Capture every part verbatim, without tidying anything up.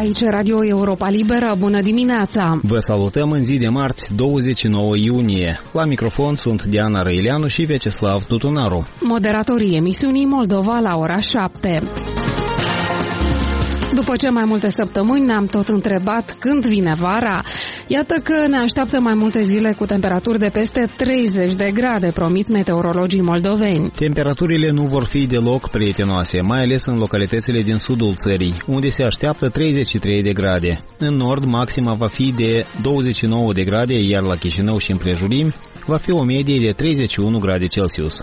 aici Radio Europa Liberă, bună dimineața! Vă salutăm în zi de marți, douăzeci și nouă iunie. La microfon sunt Diana Răileanu și Vyacheslav Tutunaru. Moderatorii emisiunii Moldova la ora șapte. După ce mai multe săptămâni ne-am tot întrebat când vine vara, iată că ne așteaptă mai multe zile cu temperaturi de peste treizeci de grade, promit meteorologii moldoveni. Temperaturile nu vor fi deloc prietenoase, mai ales în localitățile din sudul țării, unde se așteaptă treizeci și trei de grade. În nord, maxima va fi de douăzeci și nouă de grade, iar la Chișinău și împrejurimi va fi o medie de treizeci și unu grade Celsius.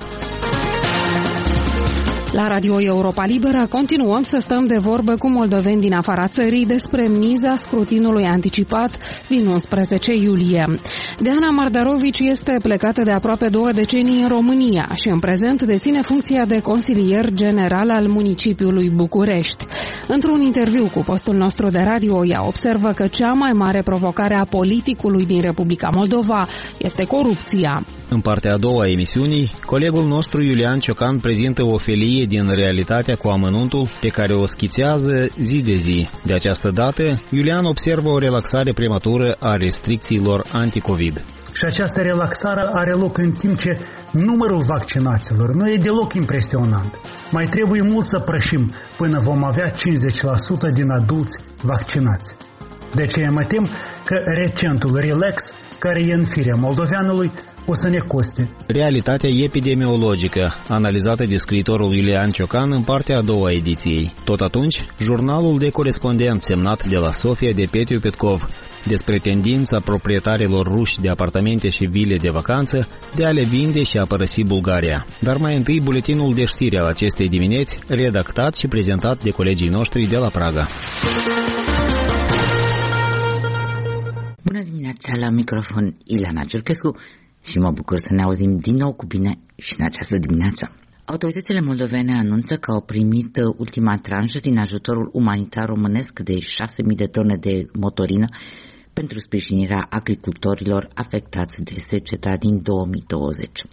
La Radio Europa Liberă continuăm să stăm de vorbă cu moldoveni din afara țării despre miza scrutinului anticipat din unsprezece iulie. Deana Mardarovici este plecată de aproape două decenii în România și în prezent deține funcția de consilier general al municipiului București. Într-un interviu cu postul nostru de radio, ea observă că cea mai mare provocare a politicului din Republica Moldova este corupția. În partea a doua a emisiunii, colegul nostru Iulian Ciocan prezintă o felie din realitatea cu amănuntul pe care o schițează zi de zi. De această dată, Iulian observă o relaxare prematură a restricțiilor anti-Covid. Și această relaxare are loc în timp ce numărul vaccinaților nu e deloc impresionant. Mai trebuie mult să prășim până vom avea cincizeci la sută din adulți vaccinați. De aceea mă tem că recentul relax, care e în firea moldoveanului, o să ne coste. Realitatea epidemiologică, analizată de scriitorul Iulian Ciocan în partea a doua a ediției. Tot atunci, jurnalul de corespondent semnat de la Sofia de Petriu Petkov despre tendința proprietarilor ruși de apartamente și vile de vacanță de a le vinde și a părăsi Bulgaria. Dar mai întâi buletinul de știri al acestei dimineți, redactat și prezentat de colegii noștri de la Praga. Bună dimineața, la microfon Ileana Ciurchescu și mă bucur să ne auzim din nou cu bine și în această dimineață. Autoritățile moldovene anunță că au primit ultima tranșă din ajutorul umanitar românesc de șase mii de tone de motorină pentru sprijinirea agricultorilor afectați de seceta din două mii douăzeci.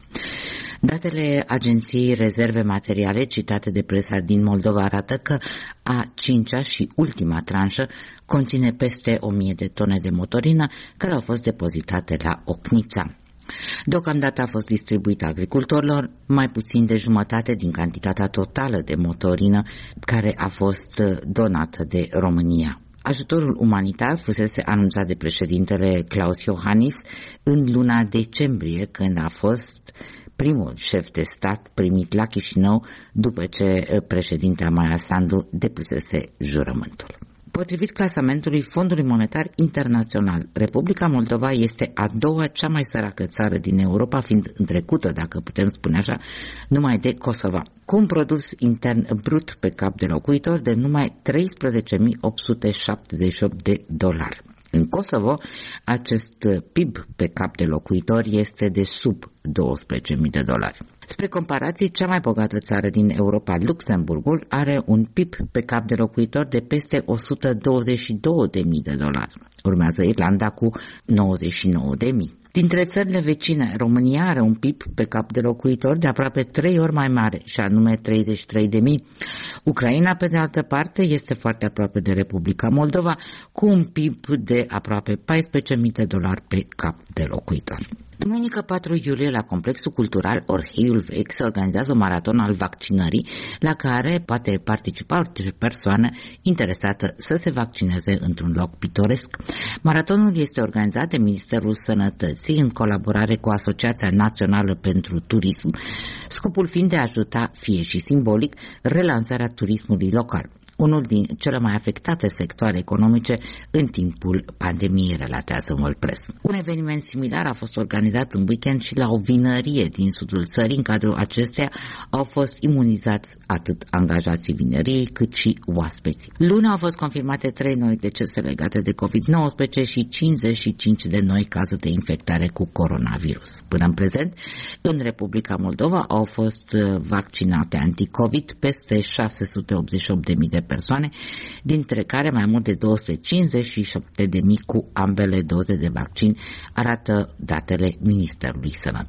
Datele Agenției Rezerve Materiale citate de presa din Moldova arată că a cincea și ultima tranșă conține peste o mie de tone de motorină care au fost depozitate la Ocnița. Deocamdată a fost distribuită agricultorilor mai puțin de jumătate din cantitatea totală de motorină care a fost donată de România. Ajutorul umanitar fusese anunțat de președintele Klaus Iohannis în luna decembrie, când a fost primul șef de stat primit la Chișinău după ce președintea Maia Sandu depusese jurământul. Potrivit clasamentului Fondului Monetar Internațional, Republica Moldova este a doua cea mai săracă țară din Europa, fiind întrecută, dacă putem spune așa, numai de Kosovo, cu un produs intern brut pe cap de locuitor de numai treisprezece mii opt sute șaptezeci și opt de dolari. În Kosovo, acest P I B pe cap de locuitor este de sub douăsprezece mii de dolari. Spre comparație, cea mai bogată țară din Europa, Luxemburgul, are un P I B pe cap de locuitor de peste o sută douăzeci și două de mii de dolari. Urmează Irlanda cu nouăzeci și nouă de mii. Dintre țările vecine, România are un P I B pe cap de locuitor de aproape trei ori mai mare, și anume treizeci și trei de mii. Ucraina, pe de altă parte, este foarte aproape de Republica Moldova, cu un P I B de aproape paisprezece mii de dolari pe cap de locuitor. Duminică patru iulie, la Complexul Cultural Orheiul Vechi se organizează un maraton al vaccinării, la care poate participa orice persoană interesată să se vaccineze într-un loc pitoresc. Maratonul este organizat de Ministerul Sănătății în colaborare cu Asociația Națională pentru Turism, scopul fiind de a ajuta, fie și simbolic, relansarea turismului local, unul din cele mai afectate sectoare economice în timpul pandemiei, relatează Worldpress. Un eveniment similar a fost organizat în weekend și la o vinărie din sudul țării. În cadrul acesteia au fost imunizați atât angajații vinăriei cât și oaspeții. Luni au fost confirmate trei noi decese legate de covid nouăsprezece și cincizeci și cinci de noi cazuri de infectare cu coronavirus. Până în prezent, în Republica Moldova au fost vaccinate anticovid peste șase sute optzeci și opt de mii de persoane, dintre care mai mult de două sute cincizeci și șapte de mii cu ambele doze de vaccin, arată datele Ministerului Sănătății.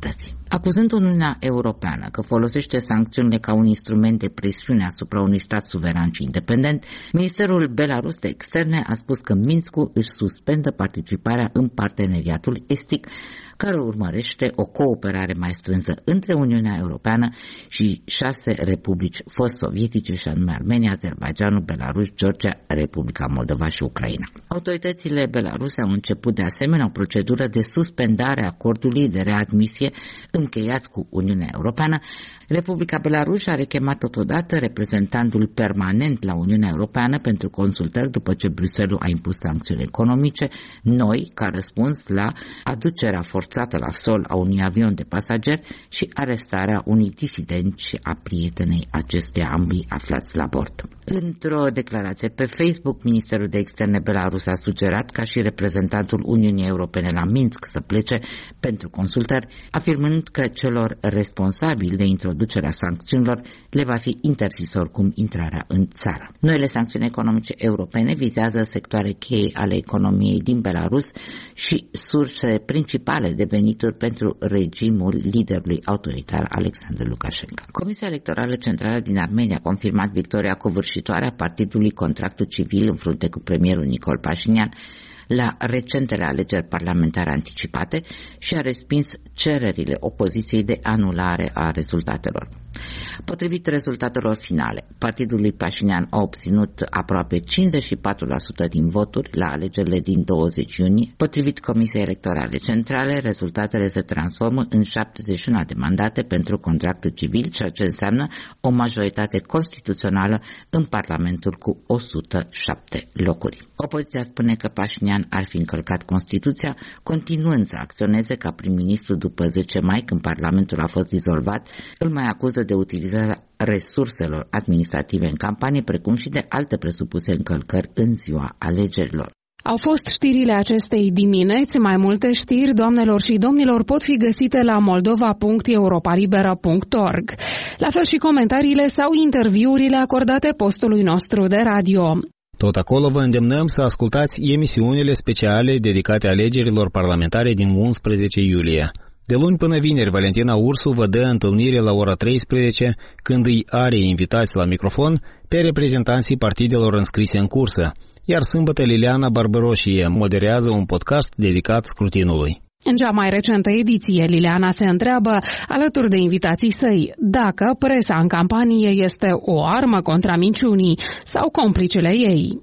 Acuzând Uniunea Europeană că folosește sancțiunile ca un instrument de presiune asupra unui stat suveran și independent, Ministerul Belarus de Externe a spus că Minskul își suspendă participarea în parteneriatul estic, care urmărește o cooperare mai strânsă între Uniunea Europeană și șase republici fost sovietice, și anume Armenia, Azerbaidjanul, Belarus, Georgia, Republica Moldova și Ucraina. Autoritățile belaruse au început de asemenea o procedură de suspendare a acordului de readmisie încheiat cu Uniunea Europeană. Republica Belarus a rechemat totodată reprezentantul permanent la Uniunea Europeană pentru consultări după ce Bruxelles a impus sancțiuni economice noi ca răspuns la aducerea forțată la sol a unui avion de pasageri și arestarea unui disident și a prietenei acestuia, ambii aflați la bord. Într-o declarație pe Facebook, Ministerul de Externe Belarus a sugerat ca și reprezentantul Uniunii Europene la Minsk să plece pentru consultări, afirmând că celor responsabili de introducerea sancțiunilor le va fi interzis oricum intrarea în țară. Noile sancțiuni economice europene vizează sectoare cheie ale economiei din Belarus și surse principale de venituri pentru regimul liderului autoritar Alexander Lukashenko. Comisia Electorală Centrală din Armenia a confirmat victoria covârșitoare a partidului Contractul Civil în frunte cu premierul Nicol Pașinian la recentele alegeri parlamentare anticipate și a respins cererile opoziției de anulare a rezultatelor. Potrivit rezultatelor finale, partidul lui Pașinian a obținut aproape cincizeci și patru la sută din voturi la alegerile din douăzeci iunie. Potrivit Comisiei Electorale Centrale, rezultatele se transformă în șaptezeci și unu de mandate pentru Contractul Civil, ceea ce înseamnă o majoritate constituțională în Parlamentul cu o sută șapte locuri. Opoziția spune că Pașinian ar fi încălcat Constituția, continuând să acționeze ca prim-ministru după zece mai, când Parlamentul a fost dizolvat. Îl mai acuză de utilizarea resurselor administrative în campanie, precum și de alte presupuse încălcări în ziua alegerilor. Au fost știrile acestei dimineți. Mai multe știri, doamnelor și domnilor, pot fi găsite la moldova punct europalibera punct org. La fel și comentariile sau interviurile acordate postului nostru de radio. Tot acolo vă îndemnăm să ascultați emisiunile speciale dedicate alegerilor parlamentare din unsprezece iulie. De luni până vineri, Valentina Ursu vă dă întâlnire la ora treisprezece, când îi are invitați la microfon pe reprezentanții partidelor înscrise în cursă, iar sâmbătă Liliana Barbaroșie moderează un podcast dedicat scrutinului. În cea mai recentă ediție, Liliana se întreabă, alături de invitații săi, dacă presa în campanie este o armă contra minciunii sau complicele ei.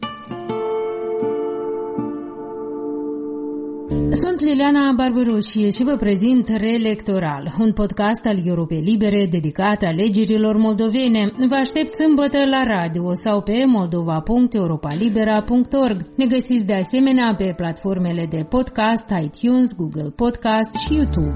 Sunt Liliana Barbaroșie și vă prezint Reelectoral, un podcast al Europei Libere dedicat alegerilor moldovene. Vă aștept sâmbătă la radio sau pe moldova punct europalibera punct org. Ne găsiți de asemenea pe platformele de podcast, iTunes, Google Podcast și YouTube.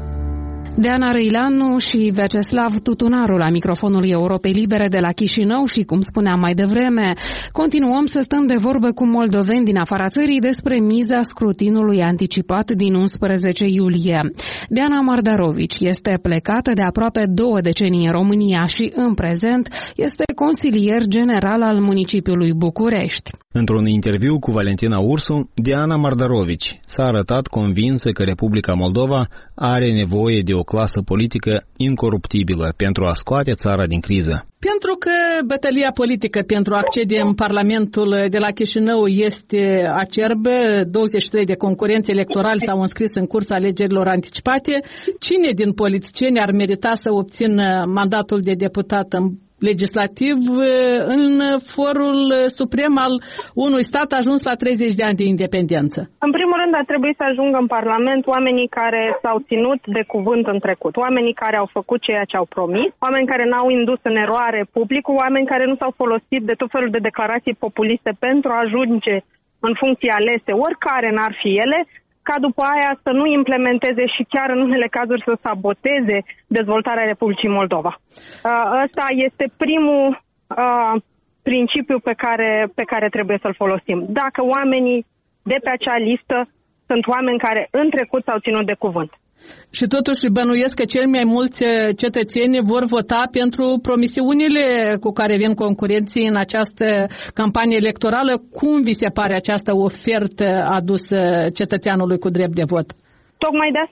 Deana Răileanu și Vyacheslav Tutunaru la microfonul Europei Libere de la Chișinău și, cum spuneam mai devreme, continuăm să stăm de vorbă cu moldoveni din afara țării despre miza scrutinului anticipat din unsprezece iulie. Deana Mardarovici este plecată de aproape două decenii în România și, în prezent, este consilier general al municipiului București. Într-un interviu cu Valentina Ursu, Deana Mardarovici s-a arătat convinsă că Republica Moldova are nevoie de o clasă politică incoruptibilă pentru a scoate țara din criză. Pentru că bătălia politică pentru a accede în Parlamentul de la Chișinău este acerbă, douăzeci și trei de concurenți electorali s-au înscris în cursa alegerilor anticipate. Cine din politicieni ar merita să obțină mandatul de deputat în legislativ în forul suprem al unui stat ajuns la treizeci de ani de independență? În primul rând ar trebui să ajungă în Parlament oamenii care s-au ținut de cuvânt în trecut, oamenii care au făcut ceea ce au promis, oameni care n-au indus în eroare publicul, oameni care nu s-au folosit de tot felul de declarații populiste pentru a ajunge în funcții alese, oricare n-ar fi ele, ca după aia să nu implementeze și chiar în unele cazuri să saboteze dezvoltarea Republicii Moldova. Ăsta este primul uh, principiu pe care, pe care trebuie să-l folosim. Dacă oamenii de pe acea listă sunt oameni care în trecut s-au ținut de cuvânt. Și totuși bănuiesc că cel mai mulți cetățeni vor vota pentru promisiunile cu care vin concurenții în această campanie electorală. Cum vi se pare această ofertă adusă cetățeanului cu drept de vot? Tocmai de asta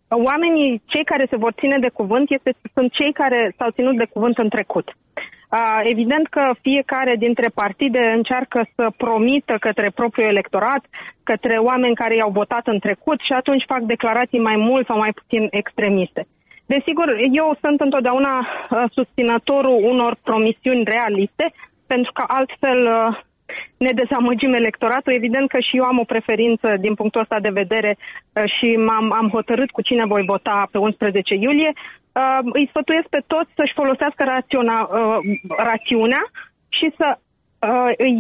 oamenii, cei care se vor ține de cuvânt, este, sunt cei care s-au ținut de cuvânt în trecut. Evident că fiecare dintre partide încearcă să promită către propriul electorat, către oameni care i-au votat în trecut și atunci fac declarații mai mult sau mai puțin extremiste. Desigur, eu sunt întotdeauna susținătorul unor promisiuni realiste, pentru că altfel ne dezamăgim electoratul. Evident că și eu am o preferință din punctul ăsta de vedere și m-am am hotărât cu cine voi vota pe unsprezece iulie. Îi sfătuiesc pe toți să-și folosească raționa, rațiunea și să îi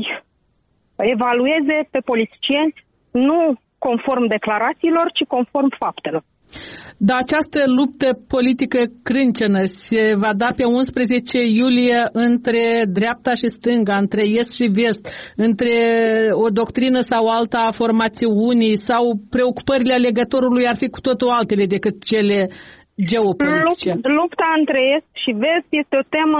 evalueze pe politicieni nu conform declarațiilor, ci conform faptelor. Dar această luptă politică crâncenă se va da pe unsprezece iulie între dreapta și stânga, între est și vest, între o doctrină sau alta a formațiunii, sau preocupările alegătorului ar fi cu totul altele decât cele geopolitice? Lupta între est și vest este o temă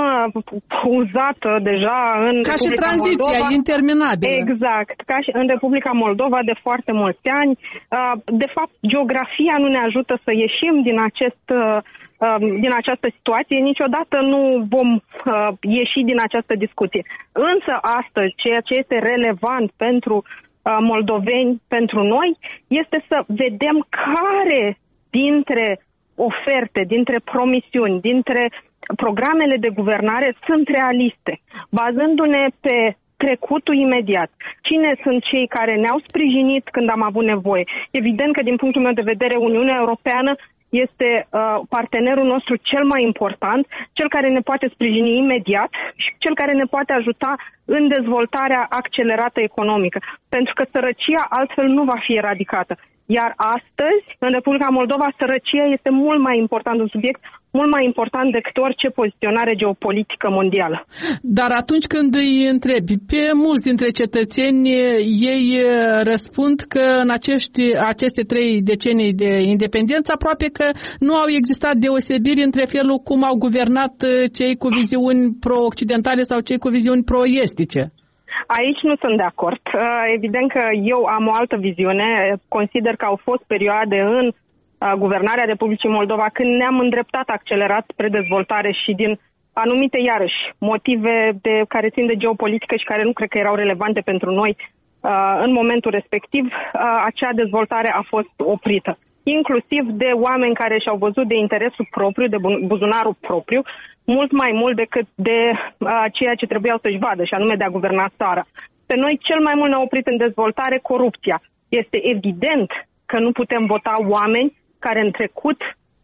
uzată deja în ca Republica și tranziția Moldova. interminabilă. Exact, ca și în Republica Moldova de foarte mulți ani. De fapt, geografia nu ne ajută să ieșim din acest din această situație. Niciodată nu vom ieși din această discuție. Însă astăzi, ceea ce este relevant pentru moldoveni, pentru noi, este să vedem care dintre oferte, dintre promisiuni, dintre programele de guvernare sunt realiste, bazându-ne pe trecutul imediat. Cine sunt cei care ne-au sprijinit când am avut nevoie? Evident că, din punctul meu de vedere, Uniunea Europeană este uh, partenerul nostru cel mai important, cel care ne poate sprijini imediat și cel care ne poate ajuta în dezvoltarea accelerată economică, pentru că sărăcia altfel nu va fi eradicată. Iar astăzi, în Republica Moldova, sărăcia este mult mai important un subiect, mult mai important decât orice poziționare geopolitică mondială. Dar atunci când îi întrebi pe mulți dintre cetățeni, ei răspund că în acești, aceste trei decenii de independență aproape că nu au existat deosebiri între felul cum au guvernat cei cu viziuni pro-occidentale sau cei cu viziuni pro-estice. Aici nu sunt de acord. Evident că eu am o altă viziune. Consider că au fost perioade în guvernarea Republicii Moldova când ne-am îndreptat accelerat spre dezvoltare și din anumite, iarăși, motive de, care țin de geopolitică și care nu cred că erau relevante pentru noi în momentul respectiv, acea dezvoltare a fost oprită. Inclusiv de oameni care și-au văzut de interesul propriu, de buzunarul propriu, mult mai mult decât de uh, ceea ce trebuiau să-și vadă, și anume de a guverna țara. Pe noi cel mai mult ne-a oprit în dezvoltare corupția. Este evident că nu putem vota oameni care în trecut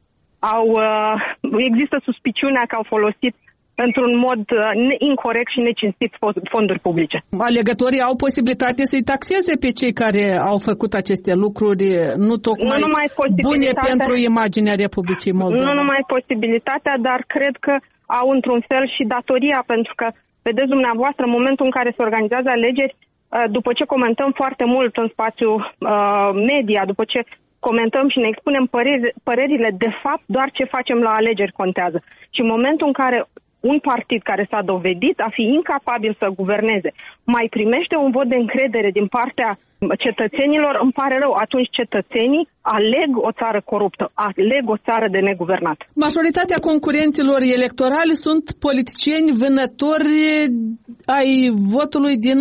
au, uh, există suspiciunea că au folosit într-un mod uh, incorect și necinstit fonduri publice. Alegătorii au posibilitate să-i taxeze pe cei care au făcut aceste lucruri nu tocmai nu numai bune pentru imaginea Republicii Moldova. Nu numai posibilitatea, dar cred că au într-un fel și datoria, pentru că, vedeți dumneavoastră, în momentul în care se organizează alegeri, după ce comentăm foarte mult în spațiul uh, media, după ce comentăm și ne expunem păreri, părerile, de fapt, doar ce facem la alegeri contează. Și în momentul în care un partid care s-a dovedit a fi incapabil să guverneze mai primește un vot de încredere din partea cetățenilor, îmi pare rău, atunci cetățenii aleg o țară coruptă, aleg o țară de neguvernat. Majoritatea concurenților electorali sunt politicieni vânători ai votului din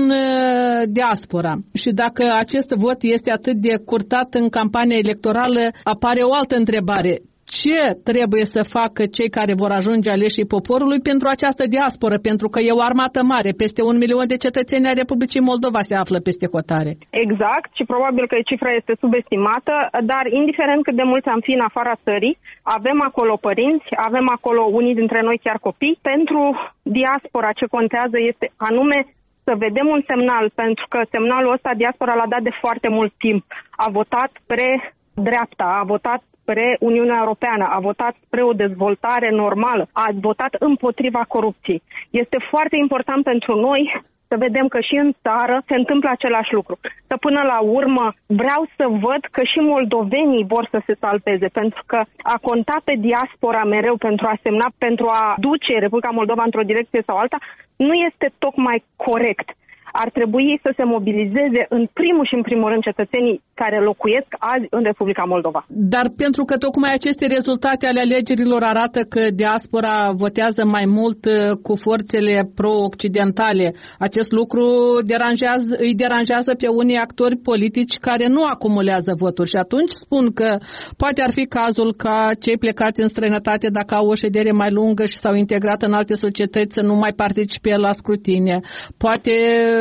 diaspora. Și dacă acest vot este atât de curtat în campania electorală, apare o altă întrebare. Ce trebuie să facă cei care vor ajunge aleșii poporului pentru această diasporă? Pentru că e o armată mare, peste un milion de cetățeni ai Republicii Moldova se află peste hotare. Exact, și probabil că cifra este subestimată, dar indiferent cât de mulți am fi în afara țării, avem acolo părinți, avem acolo unii dintre noi chiar copii. Pentru diaspora ce contează este anume să vedem un semnal, pentru că semnalul ăsta diaspora l-a dat de foarte mult timp. A votat spre dreapta, a votat spre Uniunea Europeană, a votat spre o dezvoltare normală, a votat împotriva corupției. Este foarte important pentru noi să vedem că și în țară se întâmplă același lucru. Că până la urmă vreau să văd că și moldovenii vor să se salveze, pentru că a conta pe diaspora mereu pentru a semna, pentru a duce Republica Moldova într-o direcție sau alta, nu este tocmai corect. ar trebui să se mobilizeze în primul și în primul rând cetățenii care locuiesc azi în Republica Moldova. Dar pentru că tocmai aceste rezultate ale alegerilor arată că diaspora votează mai mult cu forțele pro-occidentale, acest lucru deranjează, îi deranjează pe unii actori politici care nu acumulează voturi și atunci spun că poate ar fi cazul ca cei plecați în străinătate, dacă au o ședere mai lungă și s-au integrat în alte societăți, să nu mai participe la scrutinie. Poate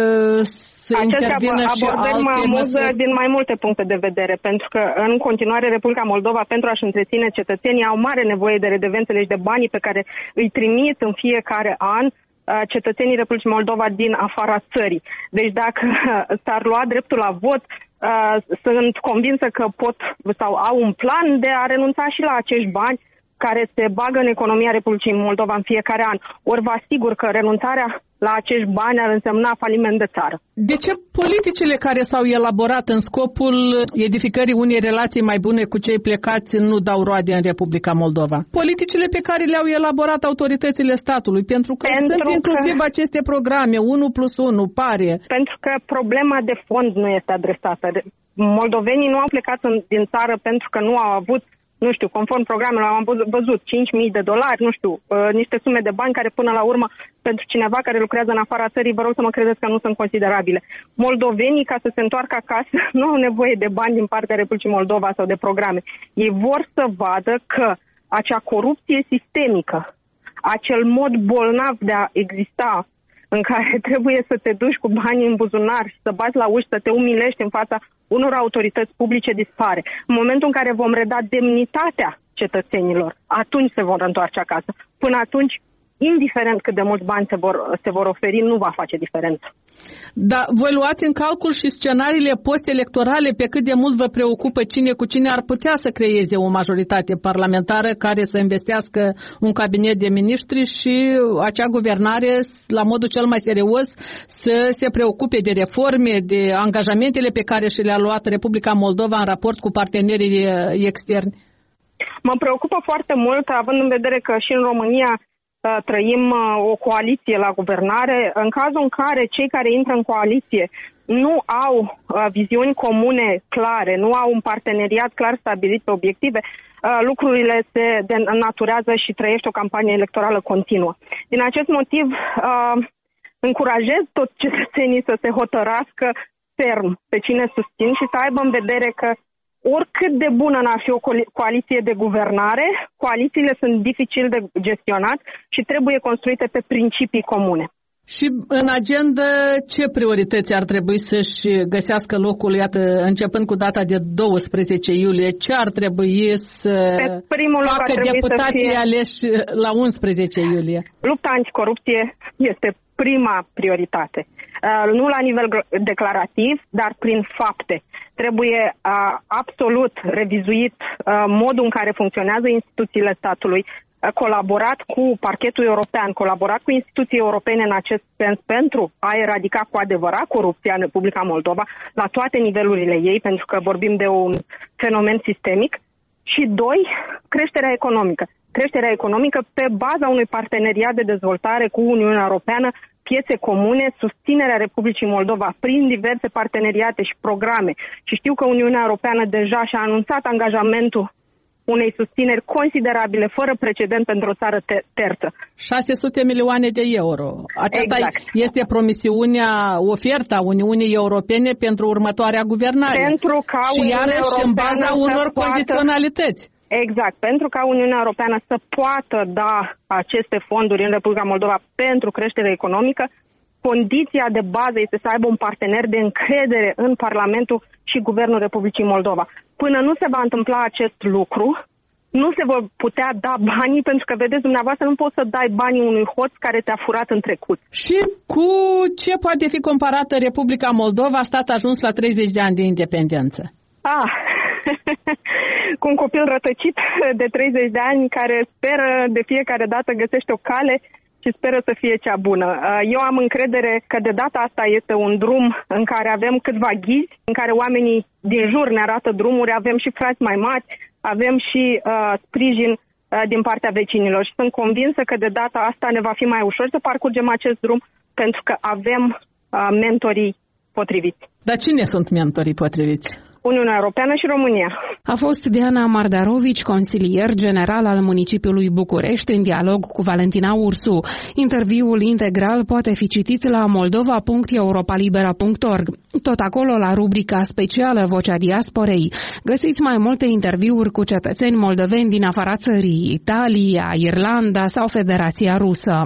să intervină și alte măsuri. Din mai multe puncte de vedere, pentru că în continuare Republica Moldova, pentru a-și întreține cetățenii, au mare nevoie de redevențele și de banii pe care îi trimit în fiecare an cetățenii Republicii Moldova din afara țării. Deci dacă s-ar lua dreptul la vot, sunt convinsă că pot sau au un plan de a renunța și la acești bani care se bagă în economia Republicii Moldova în fiecare an. Ori vă asigur că renunțarea la acești bani ar însemna faliment de țară. De ce politicile care s-au elaborat în scopul edificării unei relații mai bune cu cei plecați nu dau roade în Republica Moldova? Politicile pe care le-au elaborat autoritățile statului, pentru că pentru sunt că... inclusiv aceste programe, unu plus unu, pare. Pentru că problema de fond nu este adresată. Moldovenii nu au plecat în, din țară pentru că nu au avut, nu știu, conform programelor, am văzut cinci mii de dolari, nu știu, uh, niște sume de bani care până la urmă, pentru cineva care lucrează în afara țării, vă rog să mă credeți că nu sunt considerabile. Moldovenii, ca să se întoarcă acasă, nu au nevoie de bani din partea Republicii Moldova sau de programe. Ei vor să vadă că acea corupție sistemică, acel mod bolnav de a exista, în care trebuie să te duci cu banii în buzunar și să bați la uși, să te umilești în fața unor autorități publice, dispare. În momentul în care vom reda demnitatea cetățenilor, atunci se vor întoarce acasă. Până atunci, indiferent cât de mulți bani se vor, se vor oferi, nu va face diferență. Da, voi luați în calcul și scenariile post-electorale, pe cât de mult vă preocupă cine cu cine ar putea să creeze o majoritate parlamentară care să investească un cabinet de miniștri și acea guvernare, la modul cel mai serios, să se preocupe de reforme, de angajamentele pe care și le-a luat Republica Moldova în raport cu partenerii externi? Mă preocupă foarte mult, având în vedere că și în România trăim o coaliție la guvernare. În cazul în care cei care intră în coaliție nu au viziuni comune clare, nu au un parteneriat clar stabilit pe obiective, lucrurile se denaturează și trăiește o campanie electorală continuă. Din acest motiv, încurajez toți cetățenii să se hotărască ferm pe cine susțin și să aibă în vedere că oricât de bună n-ar fi o coaliție de guvernare, coalițiile sunt dificil de gestionat și trebuie construite pe principii comune. Și în agenda, ce priorități ar trebui să-și găsească locul, iată, începând cu data de douăsprezece iulie? Ce ar trebui să facă deputații fie... aleși la unsprezece iulie? Lupta anticorupție este prima prioritate. Nu la nivel declarativ, dar prin fapte. Trebuie uh, absolut revizuit uh, modul în care funcționează instituțiile statului, uh, colaborat cu parchetul european, colaborat cu instituții europene în acest sens pentru a eradica cu adevărat corupția în Republica Moldova la toate nivelurile ei, pentru că vorbim de un fenomen sistemic. Și doi, creșterea economică. Creșterea economică pe baza unui parteneriat de dezvoltare cu Uniunea Europeană, piețe comune, susținerea Republicii Moldova prin diverse parteneriate și programe. Și știu că Uniunea Europeană deja și-a anunțat angajamentul unei susțineri considerabile, fără precedent pentru o țară te- terță. șase sute milioane de euro. Aceasta exact. Este promisiunea, oferta Uniunii Europene pentru următoarea guvernare. Pentru ca și iarăși în baza unor poată... condiționalități. Exact, pentru ca Uniunea Europeană să poată da aceste fonduri în Republica Moldova pentru creștere economică, condiția de bază este să aibă un partener de încredere în Parlamentul și Guvernul Republicii Moldova. Până nu se va întâmpla acest lucru, nu se vor putea da banii, pentru că, vedeți, dumneavoastră nu poți să dai banii unui hoț care te-a furat în trecut. Și cu ce poate fi comparată Republica Moldova, stat ajuns la treizeci de ani de independență? Ah, cu un copil rătăcit de treizeci de ani care speră de fiecare dată găsește o cale și speră să fie cea bună. Eu am încredere că de data asta este un drum în care avem câțiva ghizi, în care oamenii din jur ne arată drumuri, avem și frați mai mari, avem și uh, sprijin uh, din partea vecinilor și sunt convinsă că de data asta ne va fi mai ușor să parcurgem acest drum pentru că avem mentorii potriviți. Dar cine sunt mentorii potriviți? Uniunea Europeană și România. A fost Diana Mardarovici, consilier general al municipiului București, în dialog cu Valentina Ursu. Interviul integral poate fi citit la moldova punct europalibera punct org. Tot acolo, la rubrica specială Vocea Diasporei, găsiți mai multe interviuri cu cetățeni moldoveni din afara țării, Italia, Irlanda sau Federația Rusă.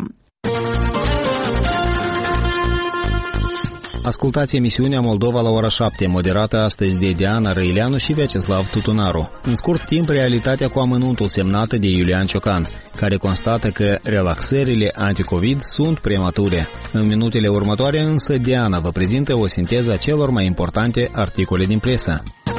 Ascultați emisiunea Moldova la ora șapte, moderată astăzi de Diana Răileanu și Vyacheslav Tutunaru. În scurt timp, realitatea cu amănuntul semnată de Iulian Ciocan, care constată că relaxările anticovid sunt premature. În minutele următoare însă Diana vă prezintă o sinteză a celor mai importante articole din presă.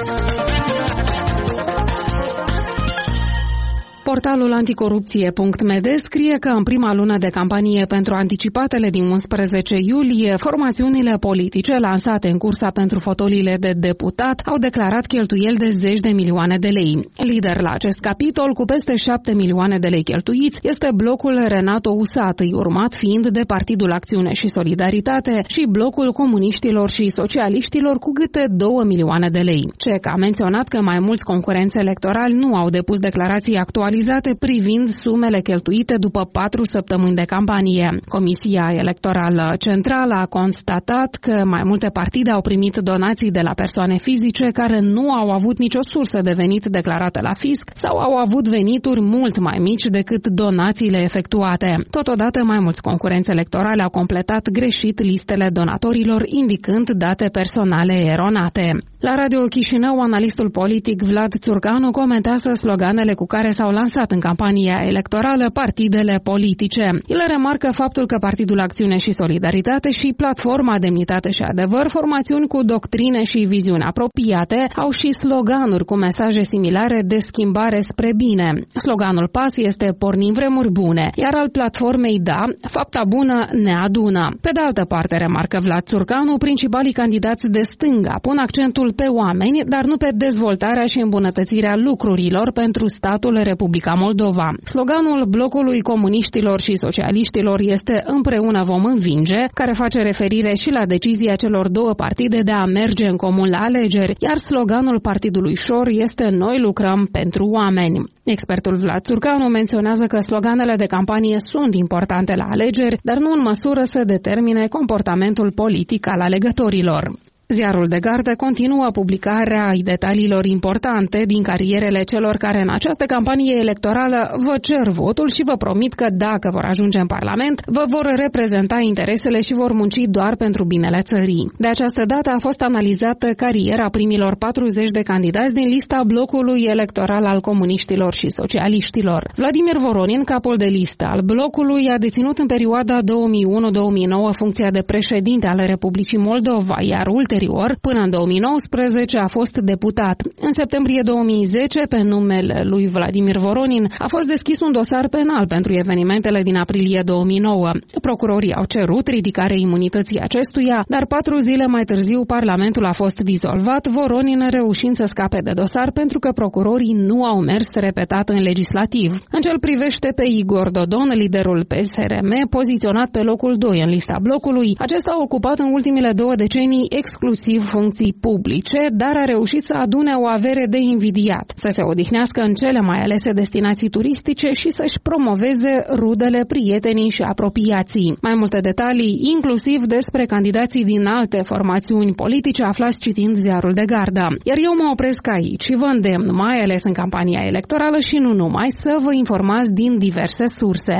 Portalul anticorupție punct m d scrie că în prima lună de campanie pentru anticipatele din unsprezece iulie, formațiunile politice lansate în cursa pentru fotoliile de deputat au declarat cheltuieli de zeci de milioane de lei. Lider la acest capitol, cu peste șapte milioane de lei cheltuiți, este blocul Renato Usatăi, urmat fiind de Partidul Acțiune și Solidaritate și blocul comuniștilor și socialiștilor cu câte două milioane de lei. C E C a menționat că mai mulți concurenți electorali nu au depus declarații actualizate privind sumele cheltuite după patru săptămâni de campanie. Comisia Electorală Centrală a constatat că mai multe partide au primit donații de la persoane fizice care nu au avut nicio sursă de venit declarată la fisc sau au avut venituri mult mai mici decât donațiile efectuate. Totodată, mai mulți concurenți electorali au completat greșit listele donatorilor, indicând date personale eronate. La Radio Chișinău, analistul politic Vlad Țurcanu comentează sloganele cu care s-au lansat în campania electorală partidele politice. El remarcă faptul că Partidul Acțiune și Solidaritate și Platforma Demnitate și Adevăr, formațiuni cu doctrine și viziuni apropiate, au și sloganuri cu mesaje similare de schimbare spre bine. Sloganul P A S este Pornim vremuri bune, iar al Platformei Da, fapta bună ne adună. Pe de altă parte, remarcă Vlad Țurcanu, principalii candidați de stânga pun accentul pe oameni, dar nu pe dezvoltarea și îmbunătățirea lucrurilor pentru statul Republica Moldova. Sloganul blocului comuniștilor și socialiștilor este Împreună vom învinge, care face referire și la decizia celor două partide de a merge în comun la alegeri, iar sloganul Partidului Șor este Noi lucrăm pentru oameni. Expertul Vlad Țurcanu menționează că sloganele de campanie sunt importante la alegeri, dar nu în măsură să determine comportamentul politic al alegătorilor. Ziarul de Gardă continuă publicarea detaliilor importante din carierele celor care în această campanie electorală vă cer votul și vă promit că dacă vor ajunge în Parlament, vă vor reprezenta interesele și vor munci doar pentru binele țării. De această dată a fost analizată cariera primilor patruzeci de candidați din lista blocului electoral al comuniștilor și socialiștilor. Vladimir Voronin, capul de listă al blocului, a deținut în perioada două mii unu două mii nouă funcția de președinte al Republicii Moldova, iar ulterior, până în două mii nouăsprezece, a fost deputat. În septembrie două mii zece, pe numele lui Vladimir Voronin, a fost deschis un dosar penal pentru evenimentele din aprilie două mii nouă. Procurorii au cerut ridicarea imunității acestuia, dar patru zile mai târziu Parlamentul a fost dizolvat, Voronin reușind să scape de dosar pentru că procurorii nu au mers repetat în legislativ. În ce-l privește pe Igor Dodon, liderul P S R M, poziționat pe locul doi în lista blocului, acesta a ocupat în ultimele două decenii exclusiv inclusiv funcții publice, dar a reușit să adune o avere de invidiat, să se odihnească în cele mai alese destinații turistice și să-și promoveze rudele, prietenii și apropiații. Mai multe detalii, inclusiv despre candidații din alte formațiuni politice, aflați citind Ziarul de Gardă. Iar eu mă opresc aici și vă îndemn, mai ales în campania electorală și nu numai, să vă informați din diverse surse.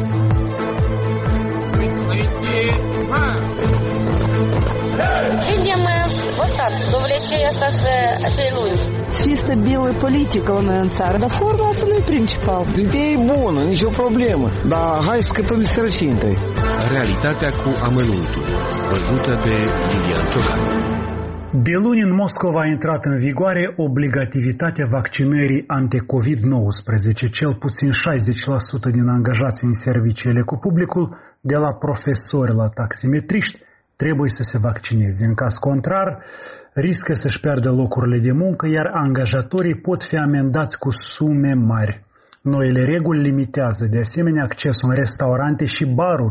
Видим мы вот так, довлечение acei lungi. Să fie stabilă politică la noi în țară, dar forma asta nu e principal. Ideea e bună, nicio problemă, dar hai să scăpăm de sărăcie întâi. Realitatea cu amănuntul, văzută de Iulian Ciocan. De luni în Moscova a intrat în vigoare obligativitatea vaccinării anti-covid nouăsprezece. Cel puțin șaizeci la sută din angajații în serviciile cu publicul, de la profesori la taximetriști, trebuie să se vaccineze. În caz contrar, riscă să-și piardă locurile de muncă, iar angajatorii pot fi amendați cu sume mari. Noile reguli limitează de asemenea accesul în restaurante și baruri,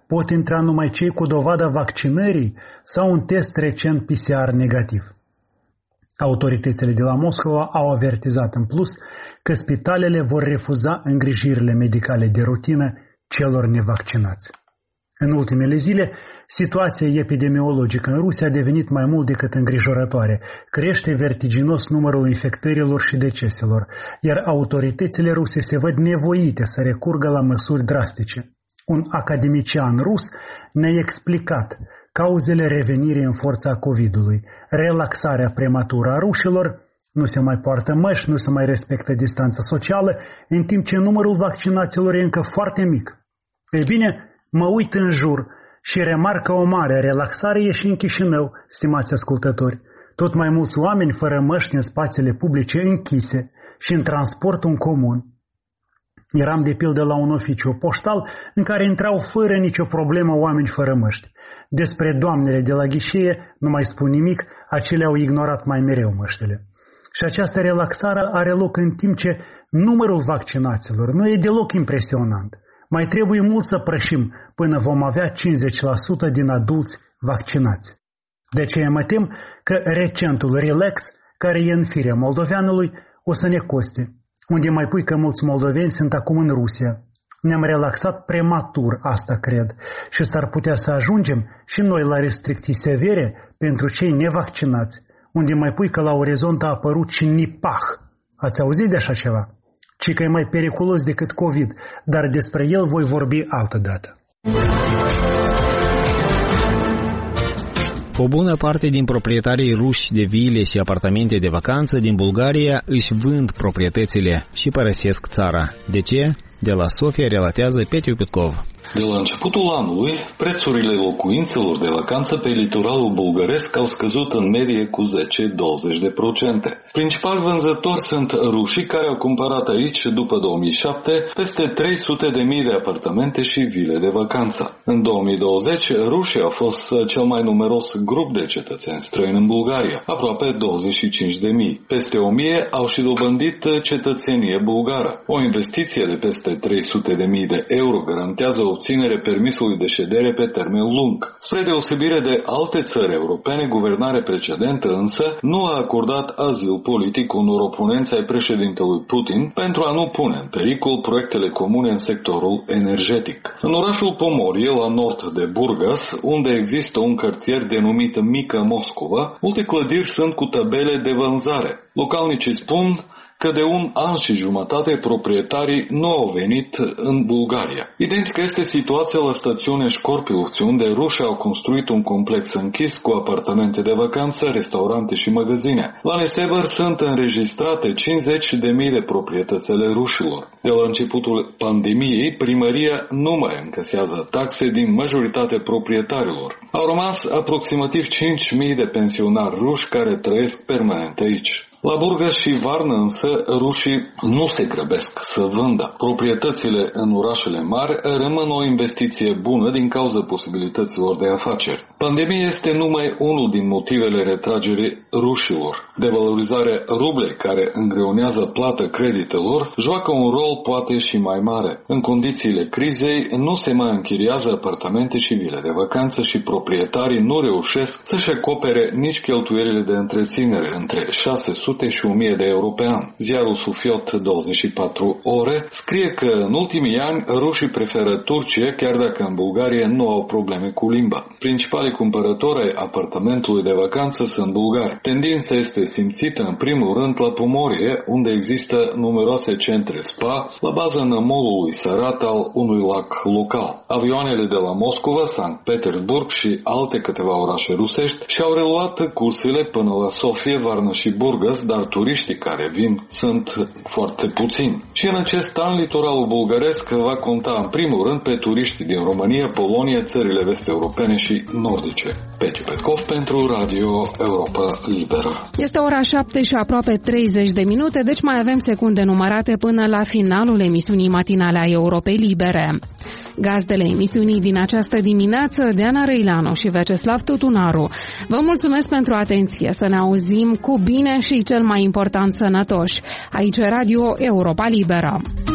pot intra numai cei cu dovada vaccinării sau un test recent P C R negativ. Autoritățile de la Moscova au avertizat în plus că spitalele vor refuza îngrijirile medicale de rutină celor nevaccinați. În ultimele zile, situația epidemiologică în Rusia a devenit mai mult decât îngrijorătoare. Crește vertiginos numărul infectărilor și deceselor, iar autoritățile ruse se văd nevoite să recurgă la măsuri drastice. Un academician rus ne-a explicat cauzele revenirii în forța COVID-ului, relaxarea prematură a rușilor, nu se mai poartă măști, nu se mai respectă distanța socială, în timp ce numărul vaccinaților e încă foarte mic. Ei bine, mă uit în jur și remarcă o mare relaxare e și în Chișinău, stimați ascultători. Tot mai mulți oameni fără măști în spațiile publice închise și în transportul în comun. Eram de pildă la un oficiu poștal în care intrau fără nicio problemă oameni fără măști. Despre doamnele de la ghișee nu mai spun nimic, acelea au ignorat mai mereu măștile. Și această relaxare are loc în timp ce numărul vaccinaților nu e deloc impresionant. Mai trebuie mult să prășim până vom avea cincizeci la sută din adulți vaccinați. De aceea mă tem că recentul relax, care e în firea moldoveanului, o să ne coste. Unde mai pui că mulți moldoveni sunt acum în Rusia. Ne-am relaxat prematur, asta cred, și s-ar putea să ajungem și noi la restricții severe pentru cei nevaccinați, unde mai pui că la orizont a apărut și Nipah. Ați auzit de așa ceva? Ci că e mai periculos decât COVID, dar despre el voi vorbi altă dată. O bună parte din proprietarii ruși de vile și apartamente de vacanță din Bulgaria își vând proprietățile și părăsesc țara. De ce? De la Sofia relatează Petiu Petkov. De la începutul anului, prețurile locuințelor de vacanță pe litoralul bulgăresc au scăzut în medie cu zece douăzeci de procente. Principali vânzători sunt rușii care au cumpărat aici, după două mii șapte, peste trei sute de mii de apartamente și vile de vacanță. În două mii douăzeci, rușii au fost cel mai numeros grup de cetățeni străini în Bulgaria, aproape douăzeci și cinci de mii. Peste o mie au și dobândit cetățenie bulgară. O investiție de peste trei sute de mii de euro garantează obținere permisului de ședere pe termen lung. Spre deosebire de alte țări europene, guvernarea precedentă însă nu a acordat azil politic unor oponenți ai președintelui Putin pentru a nu pune în pericol proiectele comune în sectorul energetic. În orașul Pomorie, la nord de Burgas, unde există un cartier denumit Mică Moscova, multe clădiri sunt cu tabele de vânzare. Localnicii spun că de un an și jumătate proprietarii nu au venit în Bulgaria. Identică este situația la stațiunea Școrpilovci, unde rușii au construit un complex închis cu apartamente de vacanță, restaurante și magazine. La Nesever sunt înregistrate cincizeci de mii de proprietăți ale rușilor. De la începutul pandemiei, primăria nu mai încasează taxe din majoritatea proprietarilor. Au rămas aproximativ cinci mii de pensionari ruși care trăiesc permanent aici. La Burgas și Varna însă rușii nu se grăbesc să vândă. Proprietățile în orașele mari rămân o investiție bună din cauza posibilităților de afaceri. Pandemia este numai unul din motivele retragerii rușilor. Devalorizarea rublei, care îngreunează plata creditelor, joacă un rol poate și mai mare. În condițiile crizei nu se mai închiriază apartamente și vile de vacanță și proprietarii nu reușesc să-și acopere nici cheltuielile de întreținere între șase sute și o mie de euro pe an. Ziarul Sufiot douăzeci și patru ore scrie că în ultimii ani rușii preferă Turcia, chiar dacă în Bulgaria nu au probleme cu limba. Principalii cumpărători ai apartamentului de vacanță sunt bulgari. Tendința este simțită în primul rând la Pomorie, unde există numeroase centre spa, la baza nămolului Sarat al unui lac local. Avioanele de la Moscova, Sankt Petersburg și alte câteva orașe rusești și-au reluat cursele până la Sofia, Varna și Burgas, dar turiștii care vin sunt foarte puțini. Și în acest an, litoralul bulgaresc va conta în primul rând pe turiștii din România, Polonia, țările vest-europene și nordice. Petiu Petkov pentru Radio Europa Liberă. Este ora șapte și aproape treizeci de minute, deci mai avem secunde numărate până la finalul emisiunii matinale a Europei Libere. Gazdele emisiunii din această dimineață, Diana Răilanu și Veceslav Tutunaru. Vă mulțumesc pentru atenție, să ne auzim cu bine și cel mai important sănătoși. Aici Radio Europa Liberă.